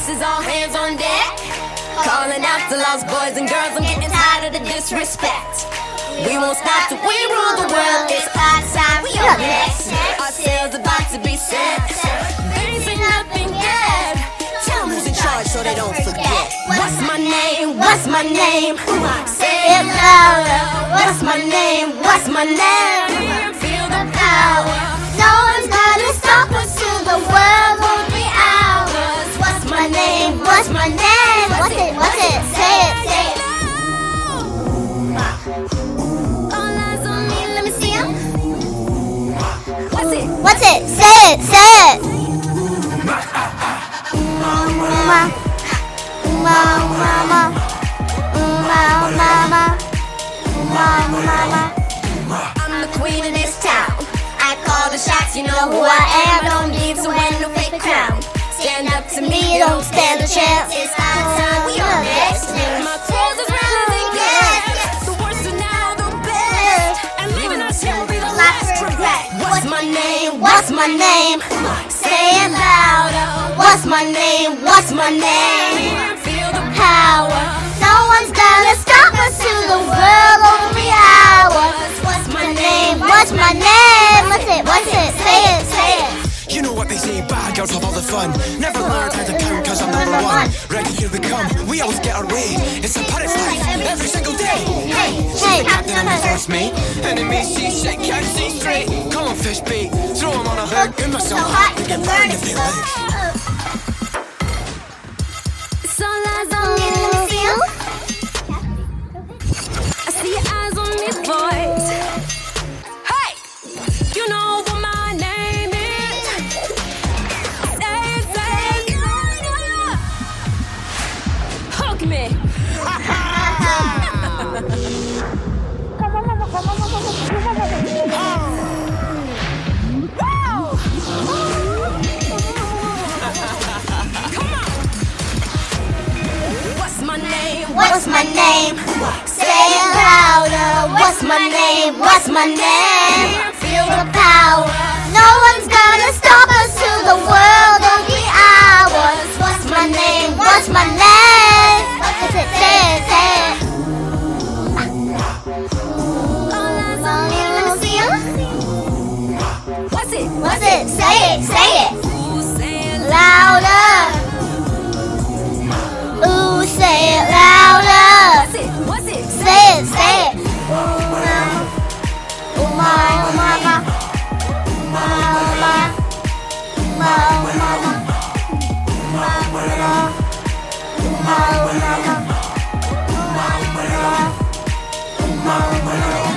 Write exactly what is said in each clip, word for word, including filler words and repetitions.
This is all hands on deck. Calling out to lost boys and girls, I'm getting tired of the disrespect. We won't stop till we rule the world. It's our time, we are next. Our sails about to be set. They say nothing yet. Tell them who's in charge so they don't forget. What's my name? What's my name? Say it louder. What's my name? What's my name? Feel the power. No one's gonna stop us till the world won't be ours. What's my name? What's my name? What's it? What's it? Say it, say it. All eyes on me, let me see 'em. What's it? What's it? Say it, say it. Mama, mama, mama, mama, mama, mama. I'm the queen of this town. I call the shots, you know who I am. Don't need to wear no fake crown. Stand up to me, don't stand a chance. It's our time, we are next. My clothes is rising, yes. The worst are now the best. And leaving us here will be the last regret. What's my name? What's my name? Say it louder. What's my name? What's my name? Feel the power. No one's gonna stop us till the world won't be ours. What's my name? What's my name? What's it? What's it? Say it, say it. You know what they say, bad girls have all the fun. Never learned how to count cause I'm number one. Ready, here we come, we always get our way. It's a pirate's life, every single day. Hey, she's the captain and the first mate. Enemies see shit, can't see straight. Call on fish bait, throw them on a hook. In my so hot, you can burn if they lick. It's all eyes on me, let me see 'em. I see your eyes on me, boys. Hey, you know what my name is. Say it, say it. Hook me. What's my name? Say it louder. What's my name? What's my name? Feel the power. No one's gonna stop us till the world will be ours. What's my name? What's my name? What's it? Say it, say it. All eyes on me, let me see 'em. What's it? What's it? Say it, say it. Louder. Ooh, say it louder. What's it? What's it? Say it, say it. Ooh, mama. Ooh, mama, mama. Mama. Mama, mama. Mama. Mama. Mama.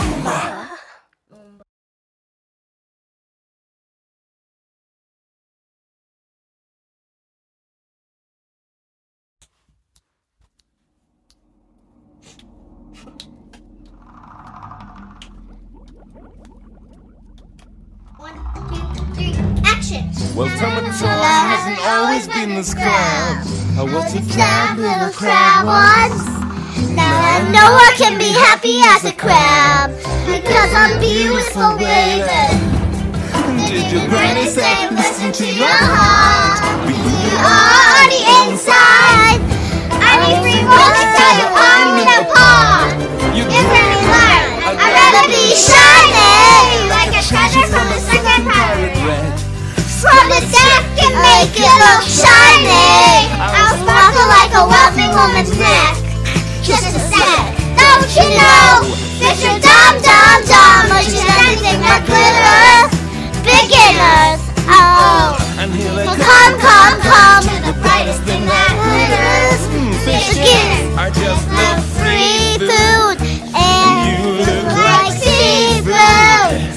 Well, Tomatilla hasn't always been this crab. I was a crab, little crab once. Now I know I can be happy as a crab because I'm beautiful, baby. Did your granny say listen to your heart? You are the inside. I need three rolls to tell you I'm in a pot. You granny learn. I'd rather be shiny like a treasure from the second pirate. From the deck and make it look shiny. I'll sparkle like a wealthy woman's neck. Just a sec, don't you know? Fish are dumb, dumb, dumb. Much as anything that glitters. Beginners, oh. Well, come, come, come to the brightest thing that glitters. Beginners I just love free food and you look like seafood.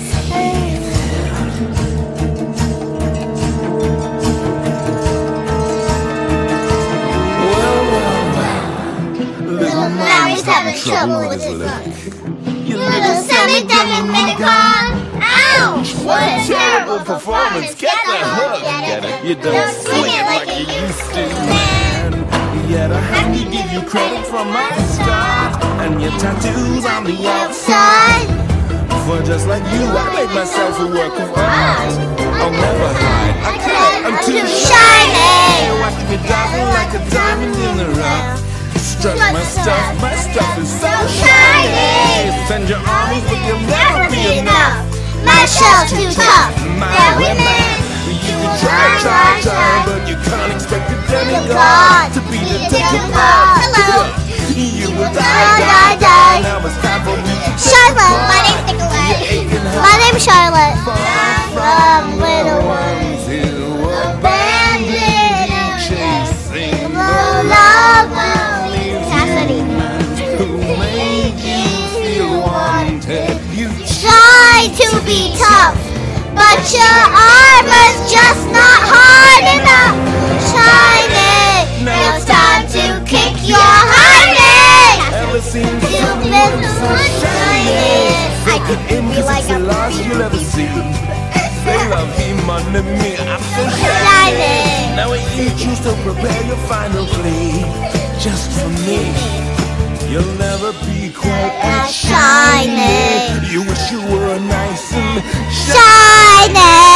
Larry's having trouble with his luck. You little silly dummy minicon. Ouch! What a terrible performance. Get the hook. Get it? You don't swing it like you used to, man. Yet I have to give you credit from my start and your tattoos on the outside. For just like you, I made myself a work of art. I'll never hide, I can't, I'm too shiny. Watch me dazzle like a diamond in the rough. Strut my stuff, my stuff is so shiny. Send your armies, but they'll never be enough. My shell's too tough. My women. You can try, try, try, but you can't expect a demigod to be the demigod. Hello. You will die, Die, die, die, die. Now it's time for me to Charlotte, my name's Nicolette. My name's Charlotte. From little ones who abandoned and chasing the love of Cassidy, who make you feel wanted. You try to be tough, but your armor's just not hard enough. Shiny, now it's time to kick your highness. ever seem so You've good, been so so shiny. I could In be cause like it's the a last you'll ever see. They love him under me, I'm so shiny. Shiny. Now when you choose to prepare your final plea, just for me, you'll never be quite as shiny. You wish you were nice and shiny.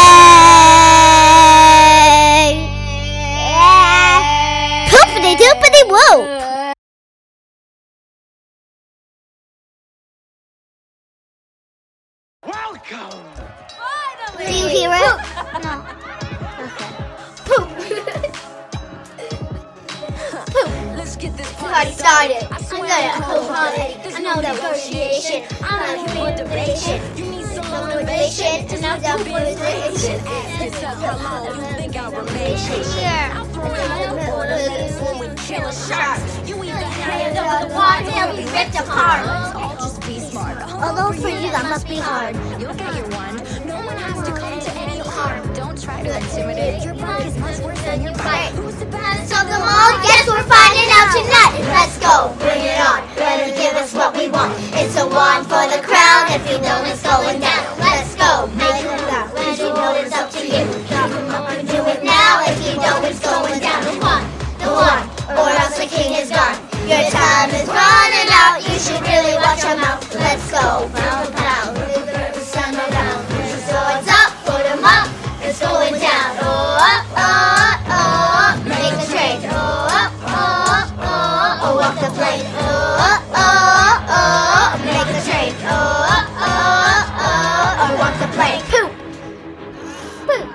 Shiny. Poopity doopity woo. Welcome! Do you hear it? No. Okay. Poop. Poop. Let's get this Party started. I'm gonna poop already. I know negotiation. I'm not for duration. You need some Motivation to not do motivation. Ask yourself how long you think I'll remain. Sure. I'll throw it out for the minutes when we kill a shark. You either Hands hand over over the water till we ripped apart. Let's all just be smart. Although for you that must be hard. You'll get your one. No one has to come to any harm. Don't try to intimidate. Your bark is much worse than your bite. Who's the best So the all guess we're finding out tonight. Let's go, bring it on. Let it give us what we want. It's a one for the crown. If you know it's going down, let's go, make it down. If you know it's up to you, drop them up and do it now. If you know it's going down, the one, the one, or else the king is gone. Your time is running out. You should really watch your mouth. Let's go, pound pound. Sun around. So it's up, put 'em up. It's going down. Oh, oh, oh, oh. Make the trade. Oh, oh, oh, oh. Oh, walk the plane. Oh, oh, oh, oh. Make the trade. Oh, oh, oh, oh. Oh, walk the plane. Poop. Poop.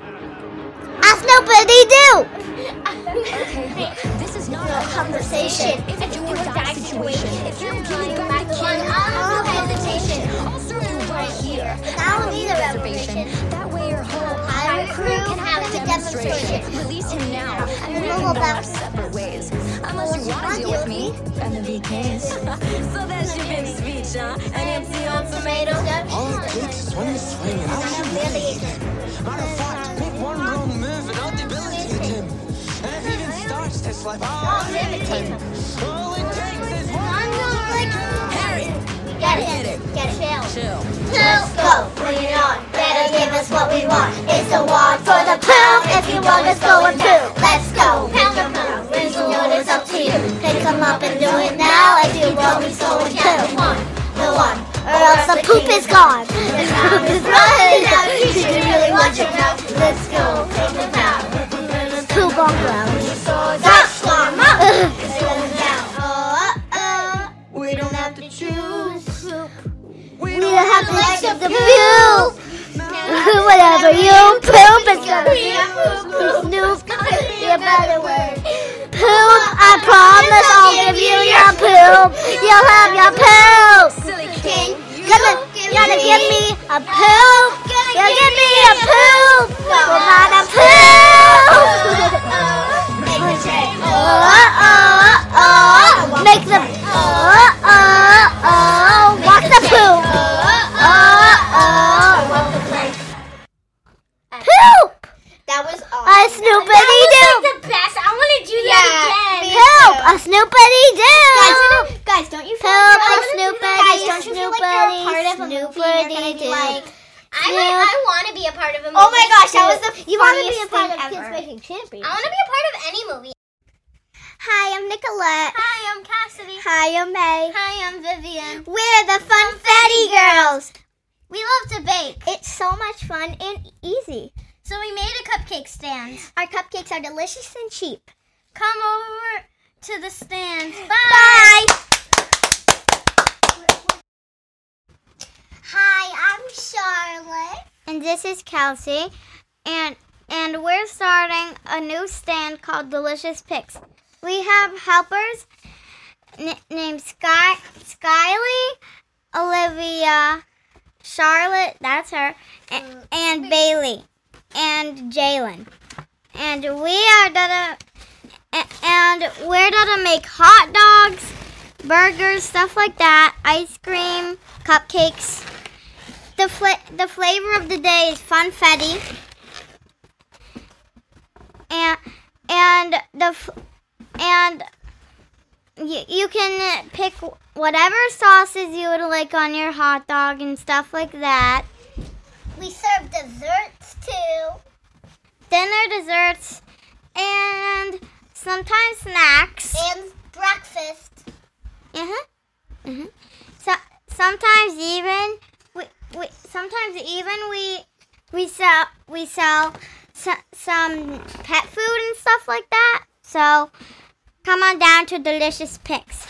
Ask nobody do. Okay, this is not No a conversation. It's a do or die situation. If you're killing back the One, king, I'll no have hesitation. hesitation. I'll serve you right here. That will be the reservation. That way your whole Pirate crew can have a demonstration. Release him now, and then we We'll can go go back. our separate ways. Unless you want to deal with me and the V Ks. So that's your big speech, huh? An empty ultimatum. All it takes is when you swing and I'll shoot Really? Matter of fact, make one wrong move and I'll debilitate him. And if he even starts to slip, I'll imitate him. All it takes is one wrong click. Harry, Get it. Get it. Chill. chill. Let's go. Bring it on. Better give us what we want. It's a one for the pound. If you want us going too. Let's go. Pound for pound. When you know it's up to you. Pick 'em up and do it now. If you want me going too. One. The one. Or else the poop is gone. The pound is running out. You should really watch your mouth. Let's go. Take the pound. Poop on ground. So that's one up. It's going down. Oh, oh. We don't have to choose. We don't have to accept the view. Whatever you poop, it's gonna be a poop. Snoop, be a better word. Poop, I promise I'll give you your poop. You'll have your poop. Silly King, gonna, gonna give me a poop. You'll give me a poop. Well, not a poop. Make the trade. Oh, oh, oh. Make the, oh, oh, oh. Walk the poop. Oh, oh. Poop. That was awesome. A snoopity doo. the best. I want to do Yeah, that again. Poop. A snoopity doo. Guys, guys, don't you feel Poop. like A you're- snoopity. Guys, don't you feel like you're a part of a movie? You're Snoopity gonna be doo. like, I, Snoop. might, I want to be a part of a movie. Oh my gosh, that was the You want to be funniest a part thing of ever. Kids Making Champions. I I want to be a part of any movie. Hi, I'm Nicolette. Hi, I'm Cassidy. Hi, I'm May. Hi, I'm Vivian. We're the Funfetti Girls. We love to bake. It's so much fun and easy. So we made a cupcake stand. Our cupcakes are delicious and cheap. Come over to the stand. Bye. Bye! Hi, I'm Charlotte. And this is Kelsey. And and we're starting a new stand called Delicious Picks. We have helpers n- named Sky, Skyly, Olivia, Charlotte, that's her, and, and Bailey, and Jalen. And we are gonna, and we're gonna make hot dogs, burgers, stuff like that, ice cream, cupcakes. The fla- the flavor of the day is funfetti. And and the f- and you, you can pick whatever sauces you would like on your hot dog and stuff like that. We serve desserts too. Dinner, desserts, and sometimes snacks. And breakfast. Uh-huh. Uh-huh. So sometimes even we, we sometimes even we we sell we sell so, some pet food and stuff like that. So come on down to Delicious Picks.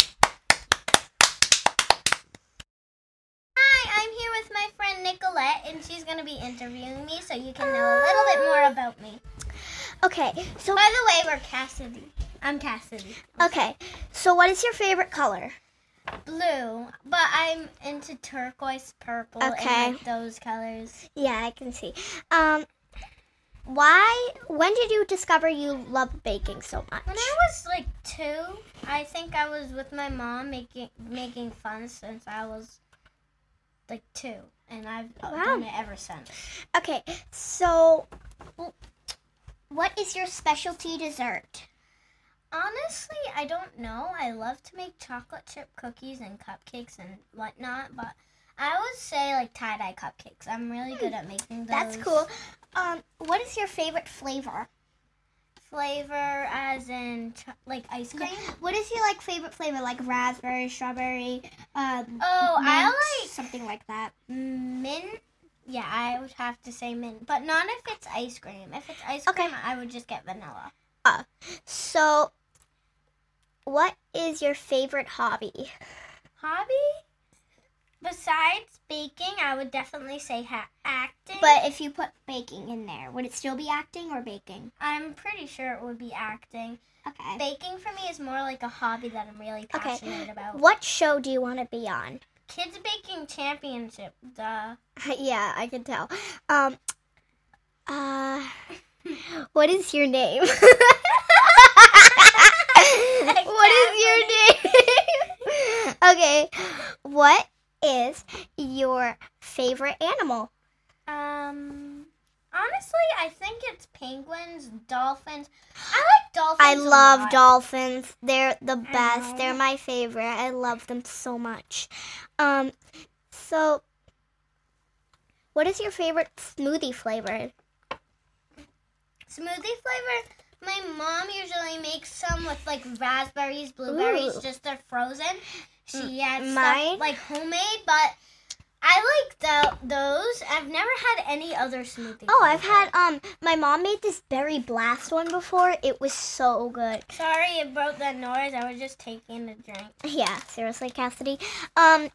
Hi, I'm here with my friend Nicolette, and she's going to be interviewing me so you can know a little bit more about me. Okay, so By the way, we're Cassidy. I'm Cassidy. okay, so what is your favorite color? Blue, but I'm into turquoise, purple, Okay. and like those colors. Yeah, I can see. Um, why? When did you discover you love baking so much? When I was like two, I think I was with my mom making making fun since I was like two, and I've uh, Wow. done it ever since. Okay, so what is your specialty dessert? Honestly, I don't know. I love to make chocolate chip cookies and cupcakes and whatnot, but I would say like tie-dye cupcakes. I'm really good at making those. That's cool. Um, what is your favorite flavor? Flavor as in ch- like ice cream? What is your like favorite flavor? Like raspberry, strawberry, um, Oh, I mint, like something like that. mint. Yeah, I would have to say mint, but not if it's ice cream. If it's ice Okay. cream, I would just get vanilla. So, what is your favorite hobby? Hobby? Besides baking, I would definitely say ha- acting. But if you put baking in there, would it still be acting or baking? I'm pretty sure it would be acting. Okay. Baking for me is more like a hobby that I'm really Okay. passionate about. What show do you want to be on? Kids Baking Championship, duh. Yeah, I can tell. Um, uh, what is your name? What is your name? Okay, what is your favorite animal? Um, honestly, I think it's penguins, dolphins. I like dolphins. I a love lot. dolphins. They're the best. know. They're my favorite. I love them so much. Um, so what is your favorite smoothie flavor? Smoothie flavor. My mom usually makes some with like raspberries, blueberries, Ooh. just they're frozen. She adds mine- stuff like homemade, but I like the, those. I've never had any other smoothie. Oh, I've flavor. had um my mom made this berry blast one before. It was so good. Sorry it broke that noise. I was just taking a drink. Yeah, seriously, Cassidy. Um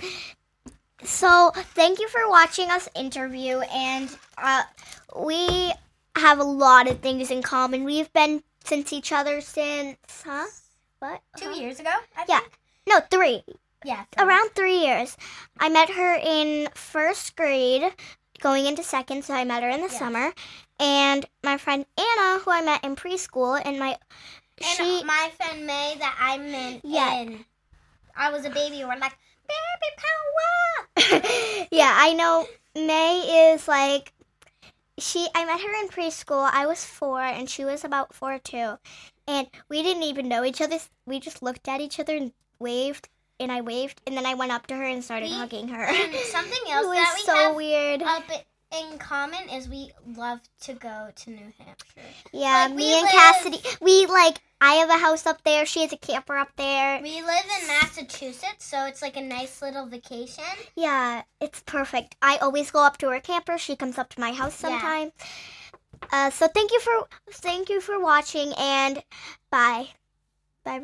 so thank you for watching us interview, and uh we have a lot of things in common. We've been since each other since huh? What? Two Huh? years ago, I Yeah. think. No, three. Yeah. three. Around three years. I met her in first grade, going into second, so I met her in the Yeah. summer. And my friend Anna, who I met in preschool, and my And she my friend May that I met Yeah. in. I was a baby. We're like, baby power. yeah, I know May is like she I met her in preschool. I was four and she was about four too. And we didn't even know each other. We just looked at each other and waved, and I waved, and then I went up to her and started We- hugging her. And something It else was that we so have weird. up in common is we love to go to New Hampshire. Yeah, like, me we and live- Cassidy, we like I have a house up there. She has a camper up there. We live in Massachusetts, so it's like a nice little vacation. Yeah, it's perfect. I always go up to her camper. She comes up to my house sometime. Uh, so thank you for thank you for watching, and bye. Bye.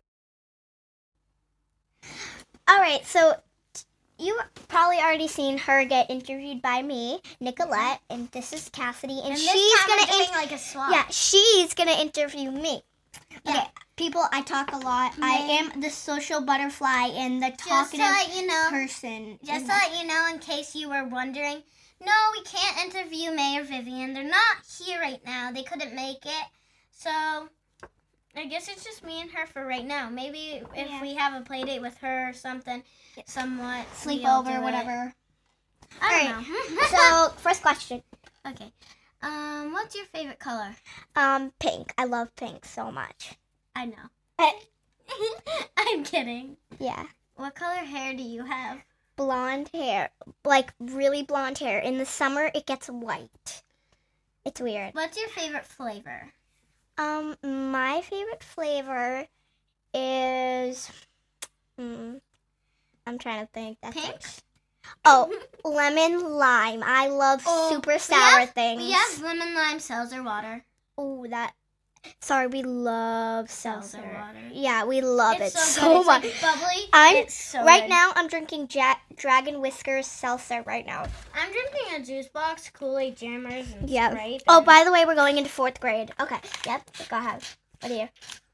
All right, so you probably already seen her get interviewed by me, Nicolette, and this is Cassidy, and, And she's this time gonna I'm doing in- like a swap. yeah, she's gonna interview me. Yeah. Okay, people, I talk a lot. I Me. am the social butterfly and the Just to talkative let you know, person. just in to let you know, in case you were wondering, no, we can't interview May or Vivian. They're not here right now. They couldn't make it. So I guess it's just me and her for right now. Maybe if Yeah. we have a play date with her or something, somewhat we'll do sleepover, it. whatever. I don't Alright, know. So, first question. Okay. Um, what's your favorite color? Um, pink. I love pink so much. I know. Eh, I'm kidding. yeah. What color hair do you have? Blonde hair. Like, really blonde hair. In the summer, it gets white. It's weird. What's your favorite flavor? Um, my favorite flavor is... Hmm, I'm trying to think. That's Pink? like- oh, lemon lime. I love Oh, super we sour have- things. We have lemon lime seltzer water. Oh, that... Sorry, we love seltzer. Seltzer water. Yeah, we love It's it so, so, good. It's much. like bubbly. I'm it's so right good. now. I'm drinking ja- Dragon Whiskers seltzer right now. I'm drinking a juice box, Kool-Aid jammers, and Yeah. Sprite. Oh, and- by the way, we're going into fourth grade. Okay. Yep. Go ahead. What are you?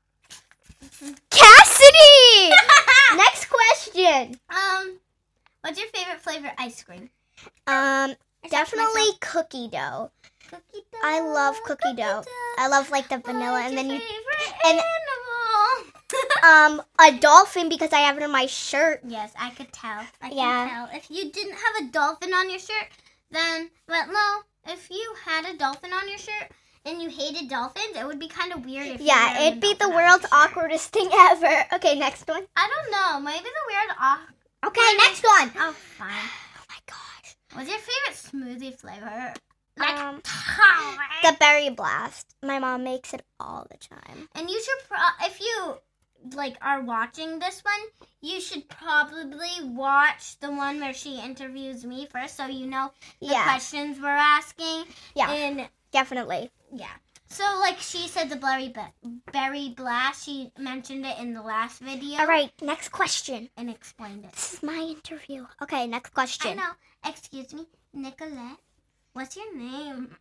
Cassidy. Next question. um, what's your favorite flavor ice cream? Um, Except definitely myself. cookie dough. Cookie dough. I love cookie dough. I love like the vanilla, What's and then your you favorite and- animal? um a dolphin because I have it on my shirt. Yes, I could tell. I Yeah. can tell. If you didn't have a dolphin on your shirt, then, but no, if you had a dolphin on your shirt and you hated dolphins, it would be kind of weird if you Yeah, had a it'd be the dolphin on your world's shirt. awkwardest thing ever. Okay, next one. I don't know. Maybe the weird off. Okay, next one. Oh, fine. Oh my gosh. What's your favorite smoothie flavor? Like, Um, Tonic. The berry blast. My mom makes it all the time. And you should, pro- if you like are watching this one, you should probably watch the one where she interviews me first, so you know the Yeah, questions we're asking. yeah, And definitely. yeah, so like she said, the berry ba- berry blast. She mentioned it in the last video. All right, next question. And explained it. This is my interview. Okay, next I question. know. Excuse me, Nicolette. What's your name?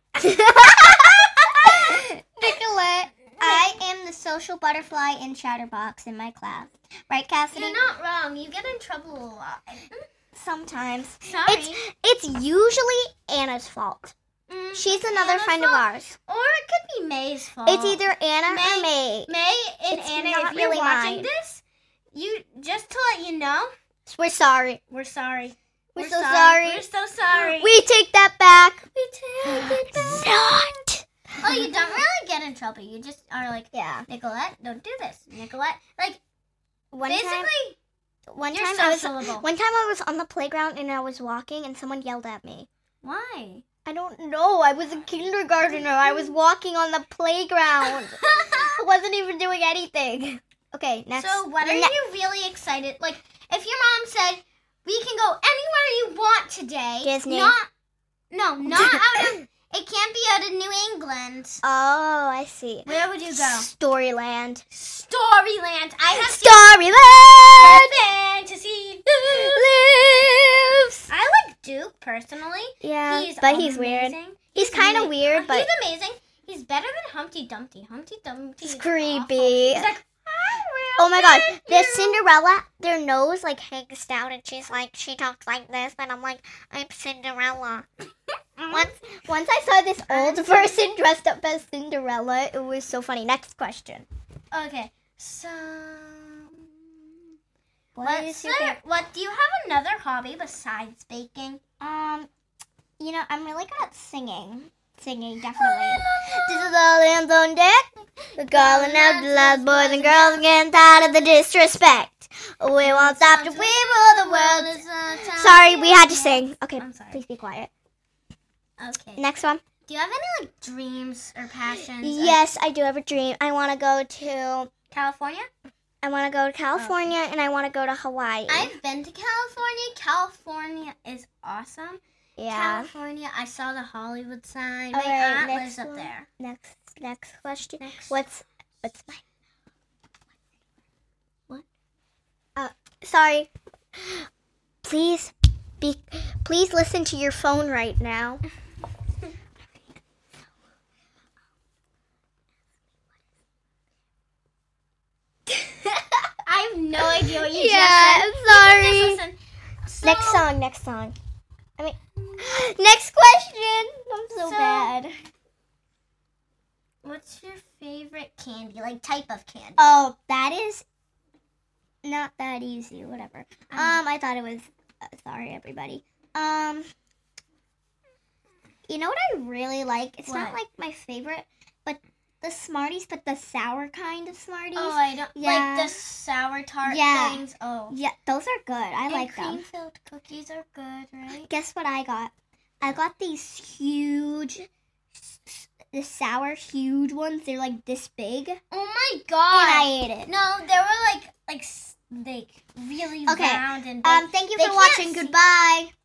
Nicolette, I am the social butterfly in Chatterbox in my class. Right, Cassidy? You're not wrong. You get in trouble a lot. Sometimes. Sorry. It's it's usually Anna's fault. Mm, She's it's another Anna's friend of fault, ours. Or it could be May's fault. It's either Anna May- or May. May and It's Anna, not if you're really watching mine. this, you just to let you know, We're sorry. we're sorry. We're so sorry. We're so sorry. We take that back. We take it back. Not. Oh, you don't really get in trouble. You just are like, Yeah. Nicolette, don't do this. Nicolette, like One basically, time, one you're time I was sociable. one time I was on the playground and I was walking and someone yelled at me. Why? I don't know. I was a kindergartner. I was walking on the playground. I wasn't even doing anything. Okay, next. So, what are ne- you really excited? Like, if your mom said we can go anywhere you want today, Disney. Not, no, not out of. It can't be out of New England. Oh, I see. Where would you go? Storyland. Storyland. I have Storyland fantasy. lives. I like Duke personally. Yeah, He's but he's weird. amazing. He's kind of ama- weird, but he's amazing. He's better than Humpty Dumpty. Humpty Dumpty. it's is creepy. awful. He's like, I will Oh my god, get the you. Cinderella, their nose like hangs down and she's like, she talks like this, and I'm like, I'm Cinderella. Once, once I saw this old person dressed up as Cinderella, it was so funny. Next question. Okay, so What what's is your there- favorite- what do you have another hobby besides baking? Um, you know, I'm really good at singing. Singing, definitely. This is all hands on deck. We're calling out the loud boys and girls getting tired of the disrespect. We won't stop till we rule the world. Sorry, we had to sing. Okay, I'm sorry. please be quiet. Okay. Next one. Do you have any like dreams or passions? or- Yes, I do have a dream. I want to go to California? I want to go to California and I want to go to Hawaii. I've been to California. California is awesome. yeah. California, I saw the Hollywood sign. All My right, aunt next lives up one. there. Next, next question. Next. What's what's my? What? Uh, sorry. Please, be please listen to your phone right now. I have no idea what you Yeah, just said. sorry. Just listen. So, Next song, next song. I mean, next question. I'm so, So- bad. What's your favorite candy? Like type of candy? Oh, that is not that easy. Whatever. Um, Um, I thought it was. Uh, sorry, everybody. Um, you know what I really like? It's not What? like my favorite, but the Smarties, but the sour kind of Smarties. Oh, I don't Yeah. like the sour tart Yeah. things. Oh, Yeah, those are good. I and like them. cream-filled cookies are good, right? Guess what I got? I got these huge, s- s- the sour huge ones. They're like this big, and Oh my god! I ate it. No, they were like like s- like really Okay, round and big. Um, thank you They for can't watching. see- Goodbye.